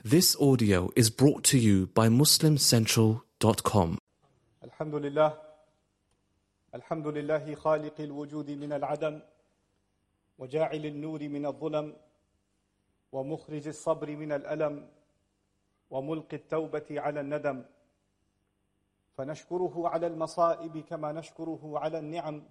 This audio is brought to you by MuslimCentral.com. Alhamdulillah. Alhamdulillahi khaliq al-wujud min al-adam wa ja'il al-nur min al-dhulam wa mukhrij al-sabr min al-alam wa mulqi al-tawbati 'ala al-nadam. فنشكره على المصائب كما نشكره على النعم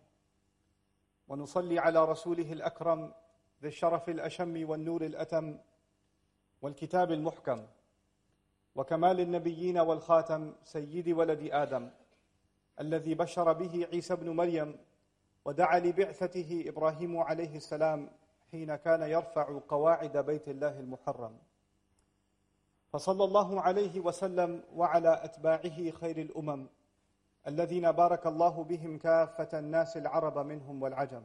ونصلي على رسوله الأكرم ذي الشرف الأشم والنور الأتم والكتاب المحكم وكمال النبيين والخاتم سيد ولد آدم الذي بشر به عيسى بن مريم ودعا لبعثته إبراهيم عليه السلام حين كان يرفع قواعد بيت الله المحرم فصلى الله عليه وسلم وعلى أتباعه خير الأمم الذين بارك الله بهم كافة الناس العرب منهم والعجم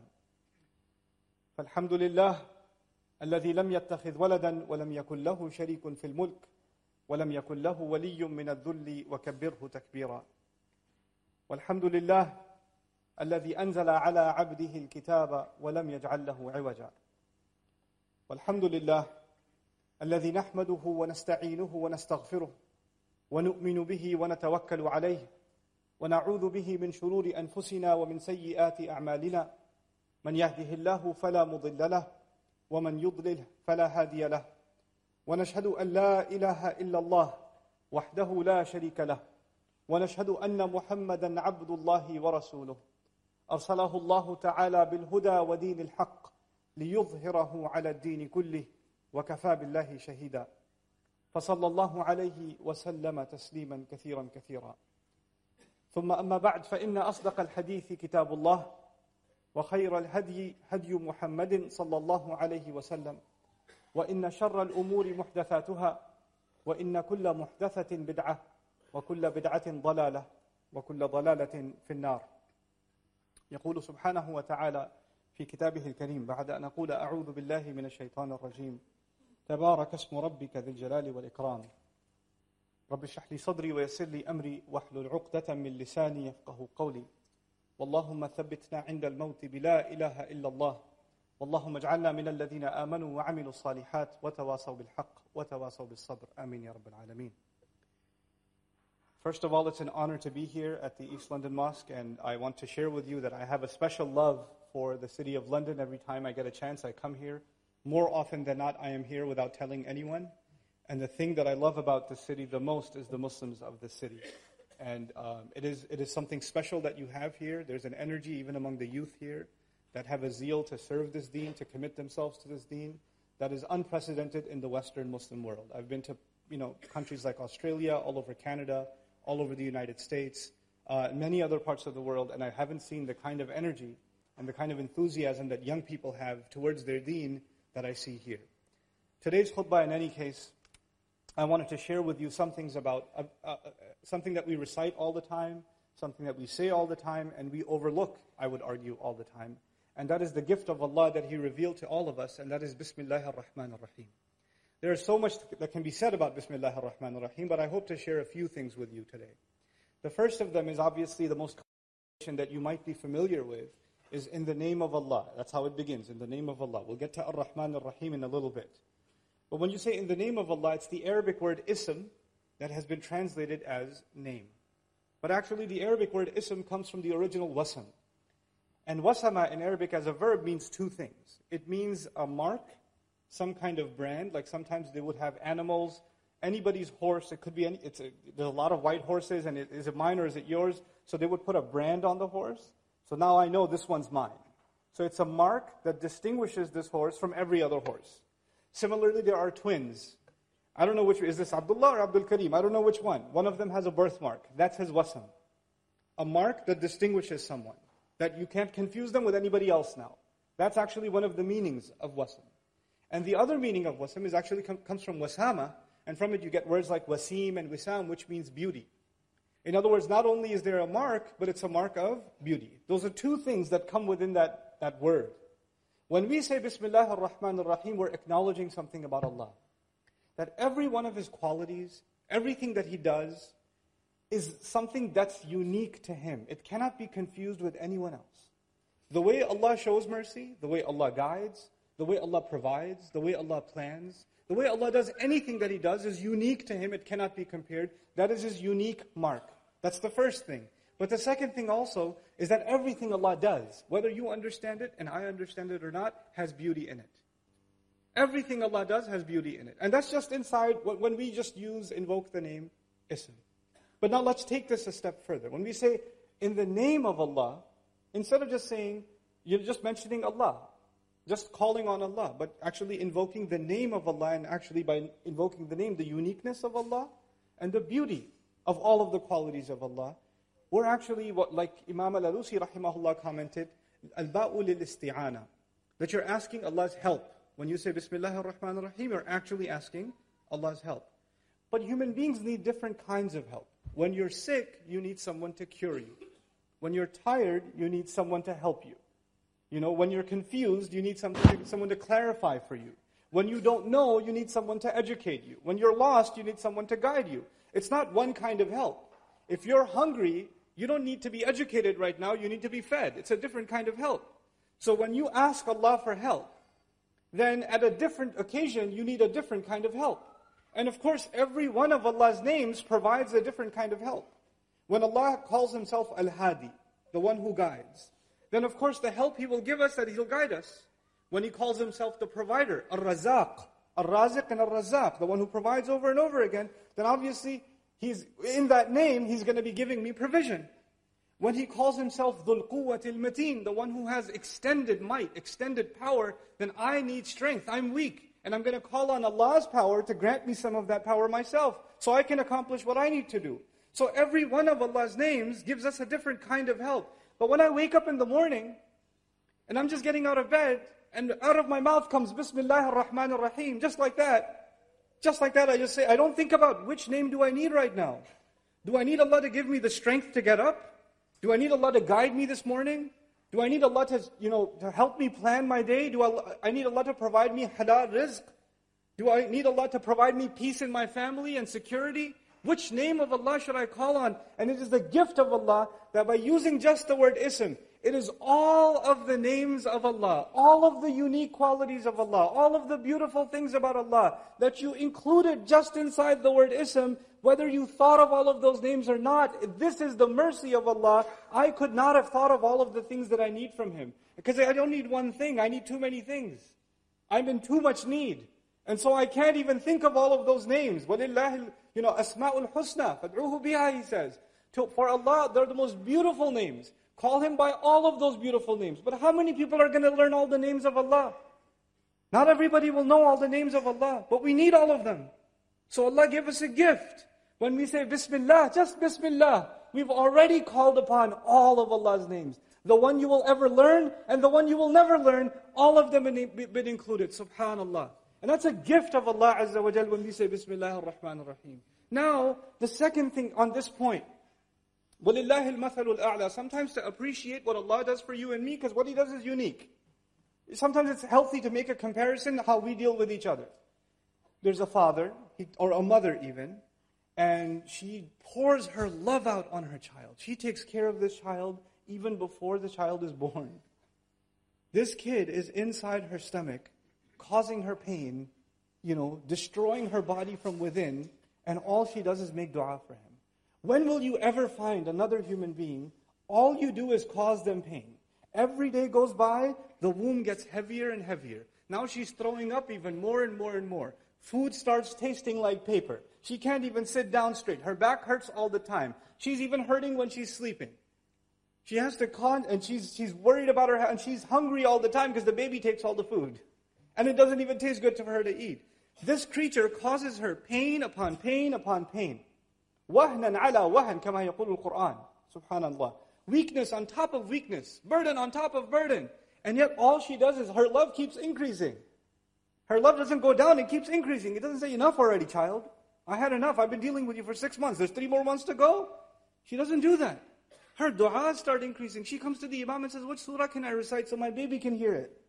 فالحمد لله الذي لم يتخذ ولدا ولم يكن له شريك في الملك ولم يكن له ولي من الذل وكبره تكبيرا والحمد لله الذي أنزل على عبده الكتاب ولم يجعل له عوجا والحمد لله الذي نحمده ونستعينه ونستغفره ونؤمن به ونتوكل عليه ونعوذ به من شرور أنفسنا ومن سيئات أعمالنا من يهده الله فلا مضل له ومن يضلل فلا هادي له ونشهد أن لا إله إلا الله وحده لا شريك له ونشهد أن محمدا عبد الله ورسوله أرسله الله تعالى بالهدى ودين الحق ليظهره على الدين كله وكفى بالله شهيدا فصلى الله عليه وسلم تسليما كثيرا كثيرا ثم أما بعد فإن أصدق الحديث كتاب الله وخير الهدي هدي محمد صلى الله عليه وسلم وإن شر الأمور محدثاتها وإن كل محدثة بدعة وكل بدعة ضلالة وكل ضلالة في النار يقول سبحانه وتعالى في كتابه الكريم بعد أن أقول أعوذ بالله من الشيطان الرجيم تبارك اسم ربك ذي الجلال والإكرام رب اشرح لي صدري ويسر لي أمري واحلل عقدة من لساني يفقه قولي واللهم ثبتنا عند الموت بلا إله إلا الله واللهم اجعلنا من الذين آمنوا وعملوا الصالحات وتواصوا بالحق وتواصوا بالصبر آمين يا رب العالمين. First of all, it's an honor to be here at the East London Mosque, and I want to share with you that I have a special love for the city of London. Every time I get a chance, I come here. More often than not, I am here without telling anyone. And the thing that I love about the city the most is the Muslims of the city. And it is something special that you have here. There's an energy even among the youth here that have a zeal to serve this deen, to commit themselves to this deen, that is unprecedented in the Western Muslim world. I've been to countries like Australia, all over Canada, all over the United States, many other parts of the world, and I haven't seen the kind of energy and the kind of enthusiasm that young people have towards their deen that I see here. Today's khutbah, in any case, I wanted to share with you some things about something that we recite all the time, something that we say all the time, and we overlook, I would argue, all the time. And that is the gift of Allah that He revealed to all of us, and that is Bismillahir Rahmanir Rahim. There is so much that can be said about Bismillahir Rahmanir Rahim, but I hope to share a few things with you today. The first of them is obviously the most common that you might be familiar with, is in the name of Allah. That's how it begins, in the name of Allah. We'll get to Ar-Rahman Ar-Rahim in a little bit. But when you say in the name of Allah, it's the Arabic word ism that has been translated as name. But actually the Arabic word ism comes from the original wasam. And wasama in Arabic as a verb means two things. It means a mark, some kind of brand, like sometimes they would have animals, anybody's horse, it could be there's a lot of white horses, and is it mine or is it yours? So they would put a brand on the horse. So now I know this one's mine. So it's a mark that distinguishes this horse from every other horse. Similarly, there are twins. I don't know which, is this Abdullah or Abdul Karim? I don't know which one. One of them has a birthmark. That's his wasam. A mark that distinguishes someone, that you can't confuse them with anybody else now. That's actually one of the meanings of wasam. And the other meaning of wasam is actually comes from wasama, and from it you get words like wasim and wisam, which means beauty. In other words, not only is there a mark, but it's a mark of beauty. Those are two things that come within that word. When we say Bismillah ar-Rahman ar-Rahim, we're acknowledging something about Allah. That every one of His qualities, everything that He does, is something that's unique to Him. It cannot be confused with anyone else. The way Allah shows mercy, the way Allah guides, the way Allah provides, the way Allah plans, The way Allah does anything that He does is unique to Him. It cannot be compared. That is His unique mark. That's the first thing. But the second thing also is that everything Allah does, whether you understand it and I understand it or not, has beauty in it. Everything Allah does has beauty in it. And that's just inside when we just invoke the name Ism. But now let's take this a step further. When we say, in the name of Allah, instead of just saying, you're just mentioning Allah, just calling on Allah, but actually invoking the name of Allah, and actually by invoking the name, the uniqueness of Allah, and the beauty of all of the qualities of Allah, we're actually, like Imam al-Alusi rahimahullah commented, al-ba'u lil-isti'ana, that you're asking Allah's help. When you say Bismillahir Rahmanir Rahim, you're actually asking Allah's help. But human beings need different kinds of help. When you're sick, you need someone to cure you. When you're tired, you need someone to help you. When you're confused, you need someone to clarify for you. When you don't know, you need someone to educate you. When you're lost, you need someone to guide you. It's not one kind of help. If you're hungry, you don't need to be educated right now, you need to be fed. It's a different kind of help. So when you ask Allah for help, then at a different occasion, you need a different kind of help. And of course, every one of Allah's names provides a different kind of help. When Allah calls Himself Al-Hadi, the one who guides, then of course the help He will give us, that He'll guide us. When He calls Himself the provider, Ar-Razaq, Ar-Raziq and Ar-Razaq, the one who provides over and over again, then obviously, in that name, He's going to be giving me provision. When He calls Himself Dhul Quwwatil Mateen, the one who has extended might, extended power, then I need strength, I'm weak. And I'm going to call on Allah's power to grant me some of that power myself, so I can accomplish what I need to do. So every one of Allah's names gives us a different kind of help. But when I wake up in the morning, and I'm just getting out of bed, and out of my mouth comes Bismillahir Rahmanir Rahim, just like that, I just say, I don't think about which name do I need right now. Do I need Allah to give me the strength to get up? Do I need Allah to guide me this morning? Do I need Allah to help me plan my day? Do I need Allah to provide me halal rizq? Do I need Allah to provide me peace in my family and security? Which name of Allah should I call on? And it is the gift of Allah that by using just the word Ism, it is all of the names of Allah, all of the unique qualities of Allah, all of the beautiful things about Allah that you included just inside the word Ism, whether you thought of all of those names or not. This is the mercy of Allah. I could not have thought of all of the things that I need from Him. Because I don't need one thing, I need too many things. I'm in too much need. And so I can't even think of all of those names. وَلِلَّهِ Asma'ul Husna, فَادْعُوهُ بِهَا, He says. For Allah, they're the most beautiful names. Call Him by all of those beautiful names. But how many people are going to learn all the names of Allah? Not everybody will know all the names of Allah, but we need all of them. So Allah gave us a gift. When we say Bismillah, just Bismillah, we've already called upon all of Allah's names. The one you will ever learn, and the one you will never learn, all of them have been included, subhanallah. And that's a gift of Allah Azza wa Jal when we say Bismillah ar-Rahman ar-Rahim. Now, the second thing on this point, وَلِلَّهِ الْمَثَلُ الْأَعْلَى. Sometimes to appreciate what Allah does for you and me, because what He does is unique. Sometimes it's healthy to make a comparison how we deal with each other. There's a father, or a mother even, and she pours her love out on her child. She takes care of this child even before the child is born. This kid is inside her stomach, causing her pain, destroying her body from within, and all she does is make dua for him. When will you ever find another human being, all you do is cause them pain? Every day goes by, the womb gets heavier and heavier. Now she's throwing up even more and more and more. Food starts tasting like paper. She can't even sit down straight. Her back hurts all the time. She's even hurting when she's sleeping. She has to and she's worried about her, and she's hungry all the time because the baby takes all the food. And it doesn't even taste good for her to eat. This creature causes her pain upon pain upon pain. وَهْنًا عَلَى وَهْنٍ كَمَا يَقُولُ الْقُرْآنِ. Subhanallah. Weakness on top of weakness. Burden on top of burden. And yet all she does is her love keeps increasing. Her love doesn't go down, it keeps increasing. It doesn't say, enough already, child. I had enough. I've been dealing with you for 6 months. There's 3 more months to go. She doesn't do that. Her du'as start increasing. She comes to the imam and says, what surah can I recite so my baby can hear it?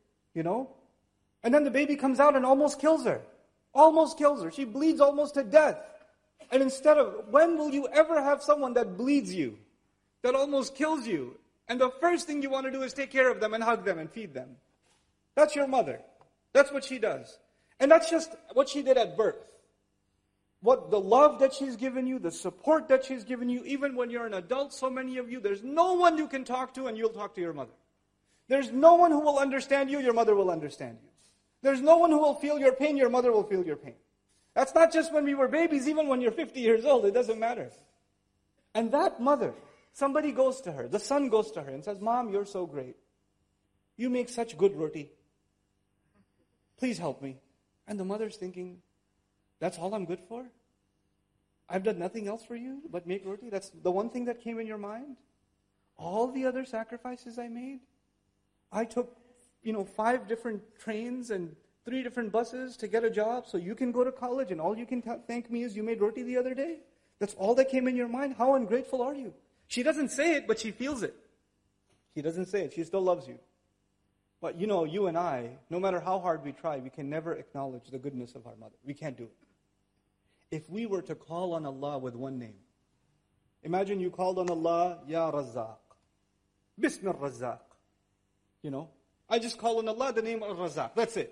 And then the baby comes out and almost kills her. Almost kills her. She bleeds almost to death. And instead of, when will you ever have someone that bleeds you? That almost kills you? And the first thing you want to do is take care of them and hug them and feed them. That's your mother. That's what she does. And that's just what she did at birth. What the love that she's given you, the support that she's given you, even when you're an adult, so many of you, there's no one you can talk to and you'll talk to your mother. There's no one who will understand you, your mother will understand you. There's no one who will feel your pain, your mother will feel your pain. That's not just when we were babies, even when you're 50 years old, it doesn't matter. And that mother, somebody goes to her, the son goes to her and says, Mom, you're so great. You make such good roti. Please help me. And the mother's thinking, that's all I'm good for? I've done nothing else for you but make roti? That's the one thing that came in your mind? All the other sacrifices I made? I took, 5 different trains and 3 different buses to get a job so you can go to college and all you can thank me is you made roti the other day? That's all that came in your mind? How ungrateful are you? She doesn't say it, but she feels it. She doesn't say it. She still loves you. But you and I, no matter how hard we try, we can never acknowledge the goodness of our mother. We can't do it. If we were to call on Allah with one name, imagine you called on Allah, Ya Razzaq, Bismil Razzaq. I just call on Allah the name of Razzaq. That's it.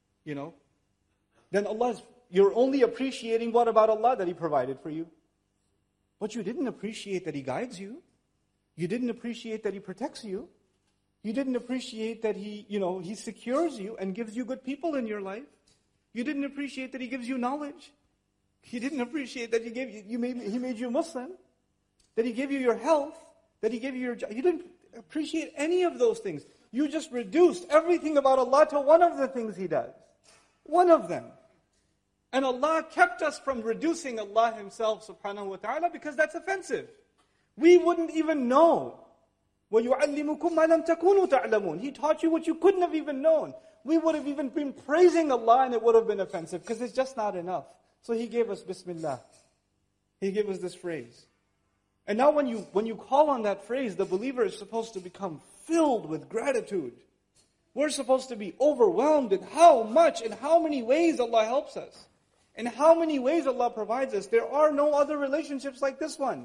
Then you're only appreciating what about Allah that He provided for you. But you didn't appreciate that He guides you. You didn't appreciate that He protects you. You didn't appreciate that He secures you and gives you good people in your life. You didn't appreciate that He gives you knowledge. You didn't appreciate that He made you Muslim, that He gave you your health, that He gave you your job. You didn't appreciate any of those things. You just reduced everything about Allah to one of the things He does. One of them. And Allah kept us from reducing Allah Himself subhanahu wa ta'ala because that's offensive. We wouldn't even know. وَيُعَلِّمُكُمْ مَا لَمْ تَكُونُوا تَعْلَمُونَ. He taught you what you couldn't have even known. We would have even been praising Allah and it would have been offensive because it's just not enough. So He gave us Bismillah. He gave us this phrase. And now when you call on that phrase, the believer is supposed to become filled with gratitude. We're supposed to be overwhelmed in how much and how many ways Allah helps us. And how many ways Allah provides us. There are no other relationships like this one.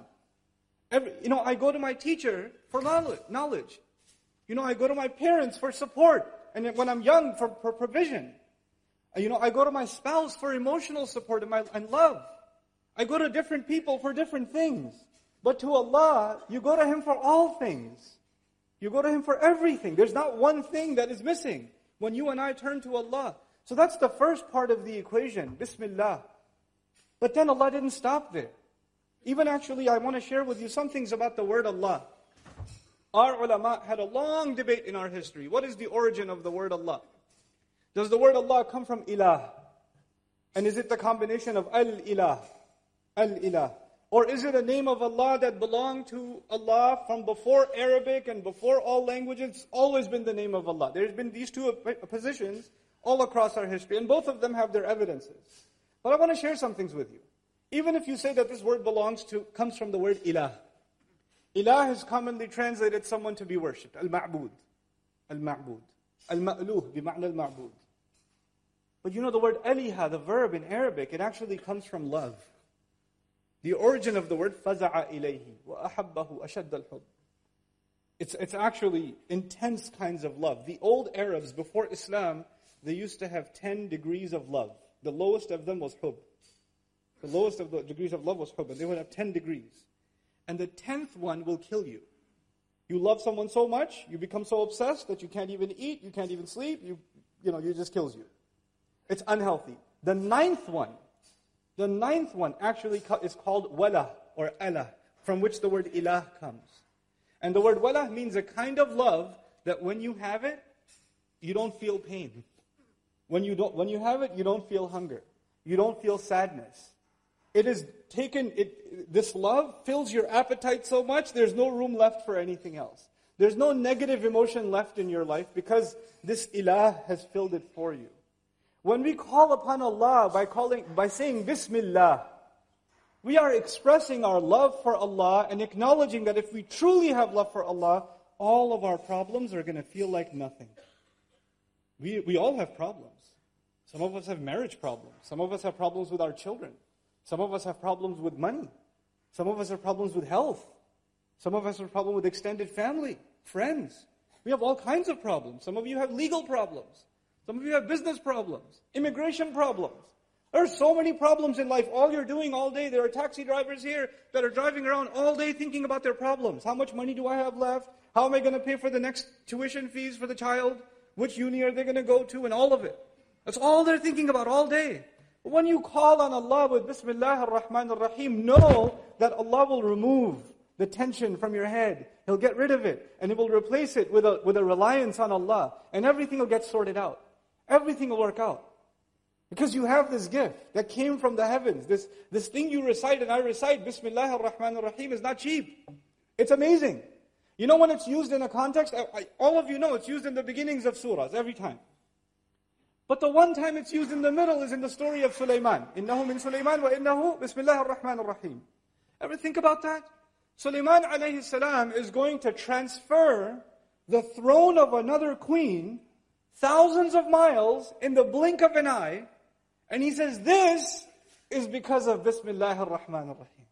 I go to my teacher for knowledge. I go to my parents for support. And when I'm young, for provision. I go to my spouse for emotional support and love. I go to different people for different things. But to Allah, you go to Him for all things. You go to Him for everything. There's not one thing that is missing when you and I turn to Allah. So that's the first part of the equation, Bismillah. But then Allah didn't stop there. Even actually, I want to share with you some things about the word Allah. Our ulama had a long debate in our history. What is the origin of the word Allah? Does the word Allah come from ilah? And is it the combination of al-ilah? Al-ilah. Or is it a name of Allah that belonged to Allah from before Arabic and before all languages? It's always been the name of Allah. There's been these two positions all across our history, and both of them have their evidences. But I want to share some things with you. Even if you say that this word comes from the word ilah. Ilah is commonly translated someone to be worshipped. Al-ma'bud. Al-ma'bud. Al-ma'luh, bima'na al-ma'bud. But the word aliha, the verb in Arabic, it actually comes from love. The origin of the word, فَزَعَ إِلَيْهِ وَأَحَبَّهُ أَشَدَّ الْحُبِّ. It's actually intense kinds of love. The old Arabs, before Islam, they used to have 10 degrees of love. The lowest of them was hub. The lowest of the degrees of love was hub, and they would have 10 degrees. And the 10th one will kill you. You love someone so much, you become so obsessed that you can't even eat, you can't even sleep, it just kills you. It's unhealthy. The ninth one actually is called wala or Allah, from which the word ilah comes. And the word wala means a kind of love that when you have it, you don't feel pain. When you have it, you don't feel hunger. You don't feel sadness. This love fills your appetite so much, there's no room left for anything else. There's no negative emotion left in your life because this ilah has filled it for you. When we call upon Allah by saying Bismillah, we are expressing our love for Allah and acknowledging that if we truly have love for Allah, all of our problems are going to feel like nothing. We all have problems. Some of us have marriage problems. Some of us have problems with our children. Some of us have problems with money. Some of us have problems with health. Some of us have problems with extended family, friends. We have all kinds of problems. Some of you have legal problems. Some of you have business problems, immigration problems. There are so many problems in life. All you're doing all day, there are taxi drivers here that are driving around all day thinking about their problems. How much money do I have left? How am I going to pay for the next tuition fees for the child? Which uni are they going to go to? And all of it. That's all they're thinking about all day. But when you call on Allah with Bismillah ar-Rahman ar-Rahim, know that Allah will remove the tension from your head. He'll get rid of it. And He will replace it with a reliance on Allah. And everything will get sorted out. Everything will work out. Because you have this gift that came from the heavens. This thing you recite and I recite, Bismillah ar-Rahman ar-Rahim, is not cheap. It's amazing. You know when it's used in a context? All of you know it's used in the beginnings of surahs, every time. But the one time it's used in the middle is in the story of Sulaiman. إِنَّهُ مِن سُلَيْمَانَ وَإِنَّهُ بِسْمِ اللَّهِ الرَّحْمَنِ الرَّحِيمِ. Ever think about that? Sulaiman alayhi salam is going to transfer the throne of another queen thousands of miles in the blink of an eye. And he says, this is because of Bismillah ar-Rahman ar-Rahim.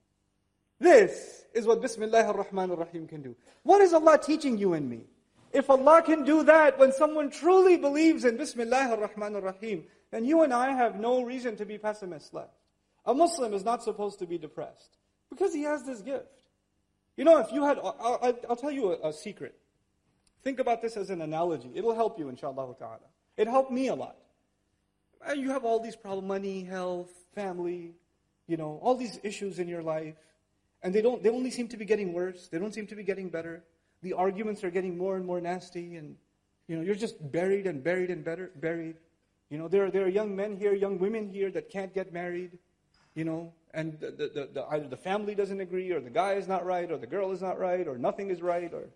This is what Bismillah ar-Rahman ar-Rahim can do. What is Allah teaching you and me? If Allah can do that when someone truly believes in Bismillah ar-Rahman ar-Rahim, then you and I have no reason to be pessimists left. A Muslim is not supposed to be depressed because he has this gift. You know, if you had, I'll tell you a secret. Think about this as an analogy. It'll help you, inshallah ta'ala. It helped me a lot. You have all these problems, money, health, family, all these issues in your life. And they only seem to be getting worse. They don't seem to be getting better. The arguments are getting more and more nasty. And, you're just buried and buried and buried. There are young men here, young women here that can't get married. And either the family doesn't agree, or the guy is not right, or the girl is not right, or nothing is right, or,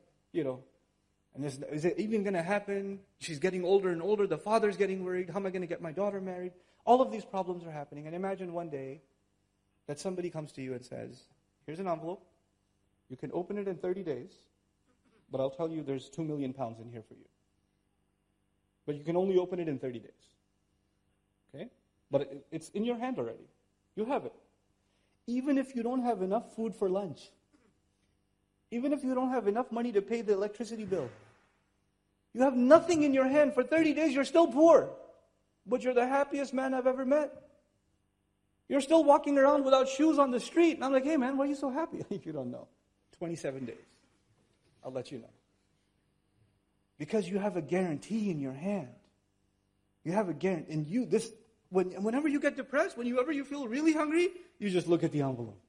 And is it even going to happen? She's getting older and older. The father's getting worried. How am I going to get my daughter married? All of these problems are happening. And imagine one day that somebody comes to you and says, here's an envelope. You can open it in 30 days. But I'll tell you there's 2 million pounds in here for you. But you can only open it in 30 days. Okay? But it's in your hand already. You have it. Even if you don't have enough food for lunch. Even if you don't have enough money to pay the electricity bill. You have nothing in your hand. For 30 days, you're still poor. But you're the happiest man I've ever met. You're still walking around without shoes on the street. And I'm like, hey man, why are you so happy? You don't know. 27 days. I'll let you know. Because you have a guarantee in your hand. You have a guarantee. And whenever you get depressed, whenever you feel really hungry, you just look at the envelope.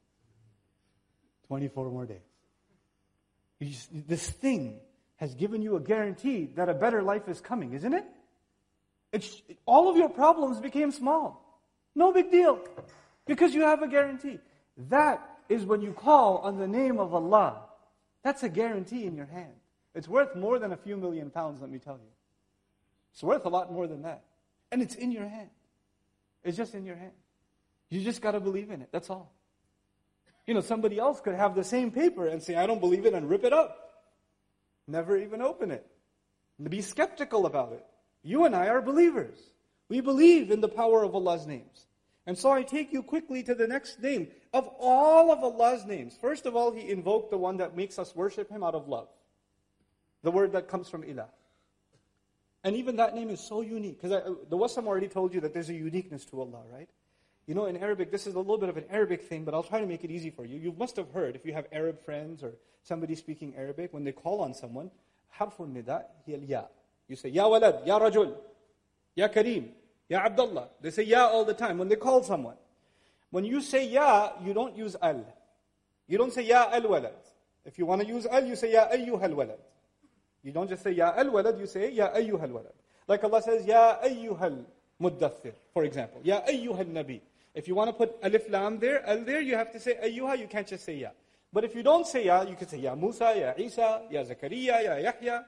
24 more days. This thing has given you a guarantee that a better life is coming, isn't it? All of your problems became small. No big deal. Because you have a guarantee. That is when you call on the name of Allah. That's a guarantee in your hand. It's worth more than a few million pounds, let me tell you. It's worth a lot more than that. And it's in your hand. It's just in your hand. You just got to believe in it. That's all. Somebody else could have the same paper and say, I don't believe it, and rip it up. Never even open it. Be skeptical about it. You and I are believers. We believe in the power of Allah's names. And so I take you quickly to the next name. Of all of Allah's names, first of all, He invoked the one that makes us worship Him out of love. The word that comes from ilah. And even that name is so unique. Because the Wassam already told you that there's a uniqueness to Allah, right? In Arabic, this is a little bit of an Arabic thing, but I'll try to make it easy for you. You must have heard, if you have Arab friends or somebody speaking Arabic, when they call on someone, harfun nida, ya. You say, ya walad, ya rajul, ya kareem, ya abdullah. They say ya all the time when they call someone. When you say ya, you don't use al. You don't say ya al-walad. If you want to use al, you say ya ayyuhal walad. You don't just say ya al-walad, you say ya ayyuhal walad. Like Allah says, ya ayyuhal muddathir, for example. Ya ayyuhal nabi. If you want to put alif lam there, al there, you have to say ayyuha, you can't just say ya. But if you don't say ya, you can say ya Musa, ya Isa, ya Zakaria, ya Yahya.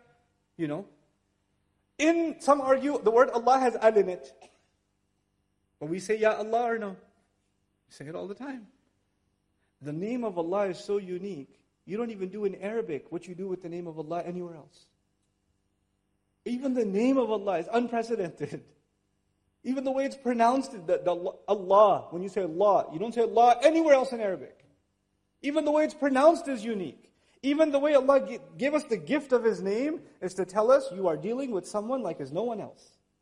Some argue the word Allah has al in it. But we say ya Allah or no? We say it all the time. The name of Allah is so unique. You don't even do in Arabic what you do with the name of Allah anywhere else. Even the name of Allah is unprecedented. Even the way it's pronounced, the Allah, when you say Allah, you don't say Allah anywhere else in Arabic. Even the way it's pronounced is unique. Even the way Allah gave us the gift of His name is to tell us you are dealing with someone like as no one else.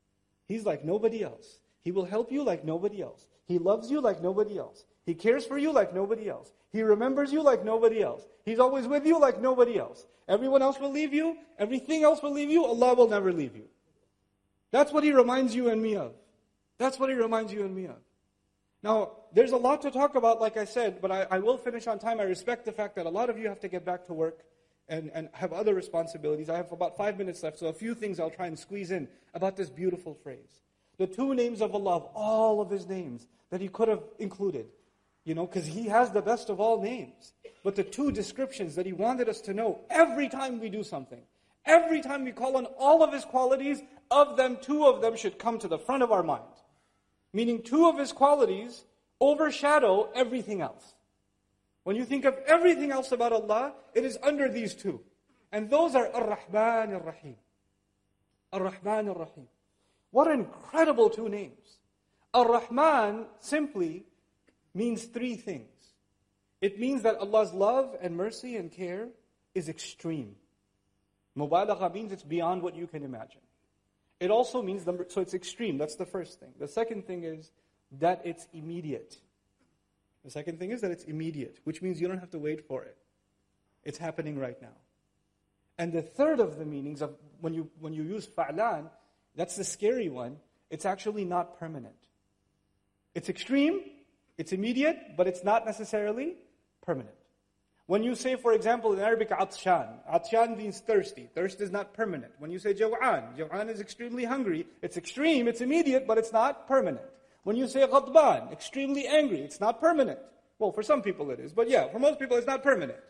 He's like nobody else. He will help you like nobody else. He loves you like nobody else. He cares for you like nobody else. He remembers you like nobody else. He's always with you like nobody else. Everyone else will leave you. Everything else will leave you. Allah will never leave you. That's what He reminds you and me of. That's what He reminds you and me of. Now, there's a lot to talk about, like I said, but I will finish on time. I respect the fact that a lot of you have to get back to work and have other responsibilities. I have about 5 minutes left, so a few things I'll try and squeeze in about this beautiful phrase. The 2 names of Allah, of all of His names that He could have included. Because He has the best of all names. But the 2 descriptions that He wanted us to know every time we do something, every time we call on all of His qualities, of them, 2 of them should come to the front of our mind. Meaning 2 of His qualities overshadow everything else. When you think of everything else about Allah, it is under these 2. And those are Ar-Rahman Ar-Rahim. Ar-Rahman Ar-Rahim. What incredible 2 names. Ar-Rahman simply means 3 things. It means that Allah's love and mercy and care is extreme. Mubalagha means it's beyond what you can imagine. It also means, so it's extreme, that's the first thing. The second thing is that it's immediate. The second thing is that it's immediate, which means you don't have to wait for it. It's happening right now. And the third of the meanings of when you use fa'lan, that's the scary one, it's actually not permanent. It's extreme, it's immediate, but it's not necessarily permanent. When you say, for example, in Arabic, atshan means thirsty. Thirst is not permanent. When you say jaw'an is extremely hungry. It's extreme, it's immediate, but it's not permanent. When you say ghadban, extremely angry, it's not permanent. Well, for some people it is, but yeah, for most people it's not permanent.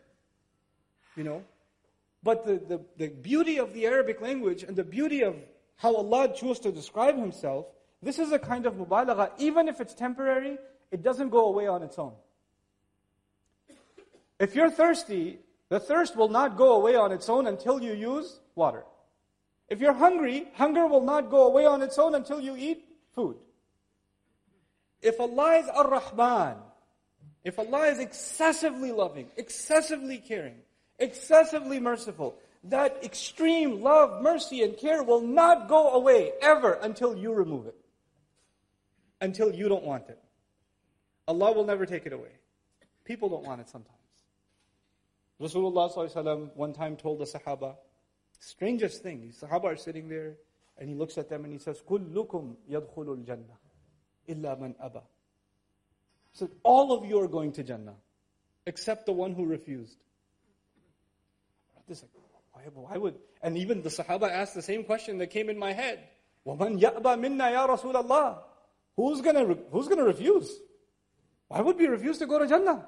But the beauty of the Arabic language and the beauty of how Allah chose to describe Himself, this is a kind of mubalagha. Even if it's temporary, it doesn't go away on its own. If you're thirsty, the thirst will not go away on its own until you use water. If you're hungry, hunger will not go away on its own until you eat food. If Allah is Ar-Rahman, if Allah is excessively loving, excessively caring, excessively merciful, that extreme love, mercy, and care will not go away ever until you remove it. Until you don't want it. Allah will never take it away. People don't want it sometimes. Rasulullah ﷺ one time told the Sahaba, strangest thing, the Sahaba are sitting there, and He looks at them and He says, كُلُّكُمْ يَدْخُلُ الْجَنَّةِ إِلَّا مَنْ أَبَى. He said, all of you are going to Jannah, except the one who refused. Why would? And even the Sahaba asked the same question that came in my head. وَمَنْ يَأْبَى مِنَّا يَا رَسُولَ اللَّهِ. Who's gonna refuse? Why would we refuse to go to Jannah?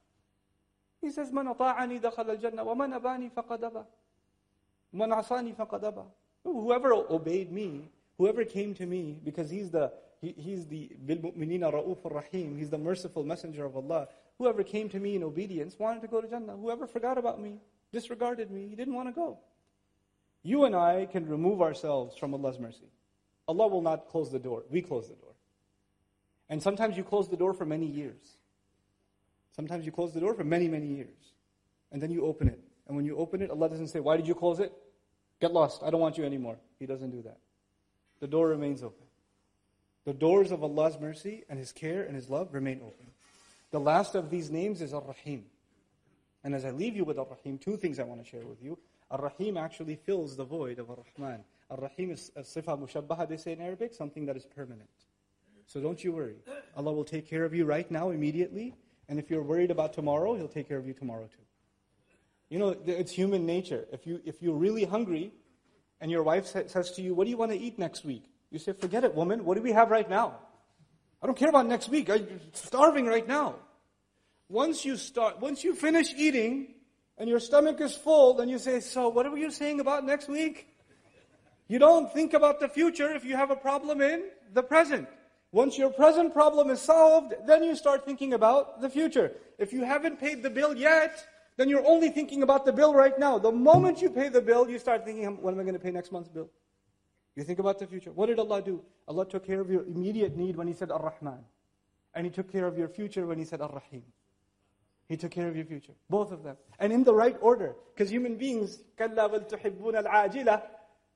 He says, مَنْ أَطَاعَنِي دَخَلَ الْجَنَّةِ وَمَنْ أَبَانِي فَقَدْ أَبَى مَنْ عَصَانِي فَقَدْ أَبَى. Whoever obeyed me, whoever came to me, because He's the بِالْمُؤْمِنِينَ رَؤُوفٌ رَحِيمٌ, He's the merciful messenger of Allah. Whoever came to me in obedience wanted to go to Jannah. Whoever forgot about me, disregarded me, he didn't want to go. You and I can remove ourselves from Allah's mercy. Allah will not close the door. We close the door. And sometimes you close the door for many years. Sometimes you close the door for many, many years. And then you open it. And when you open it, Allah doesn't say, why did you close it? Get lost. I don't want you anymore. He doesn't do that. The door remains open. The doors of Allah's mercy and His care and His love remain open. The last of these names is Ar-Rahim. And as I leave you with Ar-Rahim, 2 things I want to share with you. Ar-Rahim actually fills the void of Ar-Rahman. Ar-Rahim is a sifa mushabbaha, they say in Arabic, something that is permanent. So don't you worry. Allah will take care of you right now, immediately. And if you're worried about tomorrow, He'll take care of you tomorrow too. It's human nature. If you're really hungry, and your wife says to you, what do you want to eat next week? You say, forget it, woman. What do we have right now? I don't care about next week. I'm starving right now. Once you finish eating, and your stomach is full, then you say, so what were you saying about next week? You don't think about the future if you have a problem in the present. Once your present problem is solved, then you start thinking about the future. If you haven't paid the bill yet, then you're only thinking about the bill right now. The moment you pay the bill, you start thinking, when am I going to pay next month's bill? You think about the future. What did Allah do? Allah took care of your immediate need when He said Ar-Rahman. And He took care of your future when He said Ar-Rahim. He took care of your future. Both of them. And in the right order. Because human beings, كَلَّا بَلْ تُحِبُّونَ الْعَاجِلَةِ.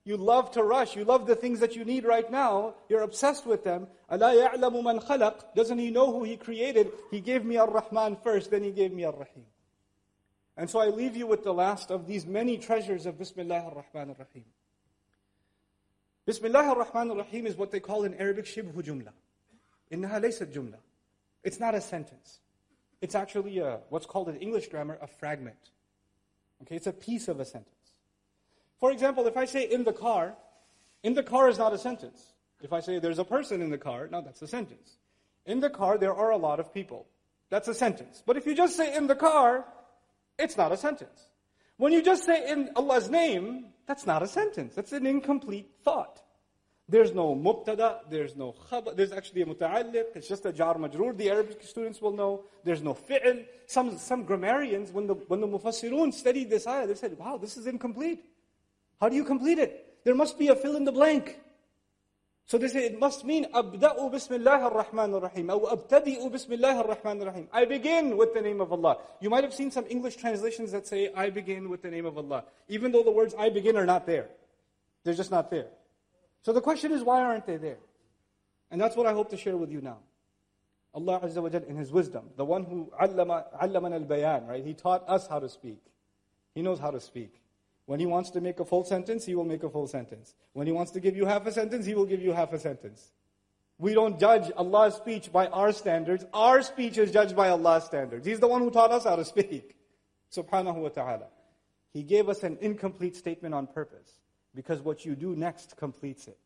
You love to rush. You love the things that you need right now. You're obsessed with them. أَلَا يَعْلَمُ مَنْ خَلَقَ. Doesn't He know who He created? He gave me Ar-Rahman first, then He gave me Ar-Rahim. And so I leave you with the last of these many treasures of Bismillah ar-Rahman ar-Rahim. Bismillah ar-Rahman ar-Rahim is what they call in Arabic shibhu jumla. إِنَّهَا لَيْسَتْ jumla. It's not a sentence. It's actually what's called in English grammar a fragment. Okay, it's a piece of a sentence. For example, if I say in the car is not a sentence. If I say there's a person in the car, now that's a sentence. In the car there are a lot of people. That's a sentence. But if you just say in the car, it's not a sentence. When you just say in Allah's name, that's not a sentence. That's an incomplete thought. There's no mubtada, there's no khabar, there's actually a muta'alliq, it's just a jar majroor, the Arabic students will know. There's no fi'l. Some grammarians, when the mufassirun studied this ayah, they said, wow, this is incomplete. How do you complete it? There must be a fill in the blank. So they say it must mean abda'u bismillah ar-Rahman ar-Rahim, or abtadi'u bismillah ar-Rahman ar-Rahim. I begin with the name of Allah. You might have seen some English translations that say, I begin with the name of Allah. Even though the words I begin are not there. They're just not there. So the question is, why aren't they there? And that's what I hope to share with you now. Allah Azza wa Jal in His wisdom, the one who allaman al-bayan, right? He taught us how to speak. He knows how to speak. When He wants to make a full sentence, He will make a full sentence. When He wants to give you half a sentence, He will give you half a sentence. We don't judge Allah's speech by our standards. Our speech is judged by Allah's standards. He's the one who taught us how to speak. Subhanahu wa ta'ala. He gave us an incomplete statement on purpose, because what you do next completes it.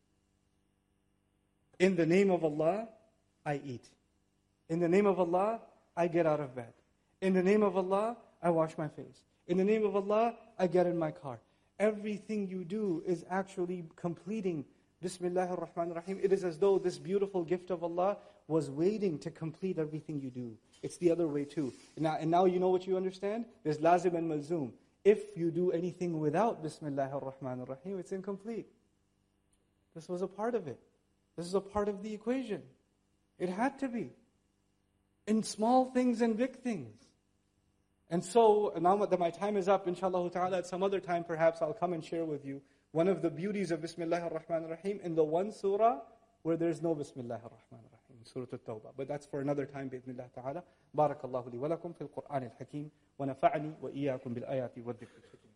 In the name of Allah, I eat. In the name of Allah, I get out of bed. In the name of Allah, I wash my face. In the name of Allah, I get in my car. Everything you do is actually completing Bismillah ar-Rahman ar-Rahim. It is as though this beautiful gift of Allah was waiting to complete everything you do. It's the other way too. And now you know what you understand? There's lazim and malzoom. If you do anything without Bismillah ar-Rahman ar-Rahim, it's incomplete. This was a part of it. This is a part of the equation. It had to be. In small things and big things. And so, now that my time is up, inshallah ta'ala, at some other time perhaps I'll come and share with you one of the beauties of Bismillah ar-Rahman ar-Rahim in the one surah where there's no Bismillah ar-Rahman ar-Rahim, Surah At-Tawbah. But that's for another time, bi'idhnillah ta'ala. Barakallahu li wa lakum fil Qur'an al-Hakim, wa nafa'ani wa iyyakum bil ayati wa dhikr al-hakim.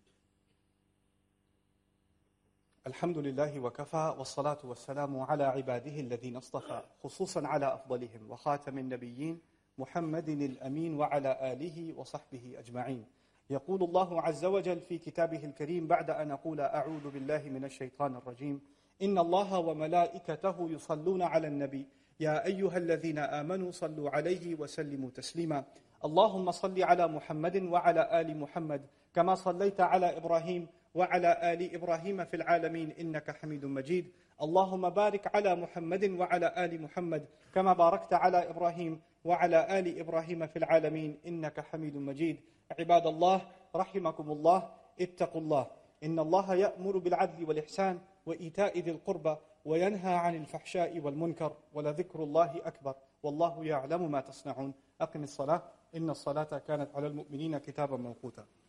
Alhamdulillahi wa kafa, wa salatu wa salamu ala ibadihi alladhina astafa, khususan ala afdalihim, wa khatamin nabiyyin, محمد الأمين وعلى آله وصحبه أجمعين. يقول الله عز وجل في كتابه الكريم بعد أن أقول أعوذ بالله من الشيطان الرجيم إن الله وملائكته يصلون على النبي يا أيها الذين آمنوا صلوا عليه وسلموا تسليما اللهم صل على محمد وعلى آل محمد كما صليت على إبراهيم وعلى آل إبراهيم في العالمين إنك حميد مجيد اللهم بارك على محمد وعلى آل محمد كما باركت على إبراهيم وعلى آل إبراهيم في العالمين إنك حميد مجيد عباد الله رحمكم الله اتقوا الله إن الله يأمر بالعدل والإحسان وإيتاء ذي القربى وينهى عن الفحشاء والمنكر ولذكر الله أكبر والله يعلم ما تصنعون أقم الصلاة إن الصلاة كانت على المؤمنين كتابا موقوتا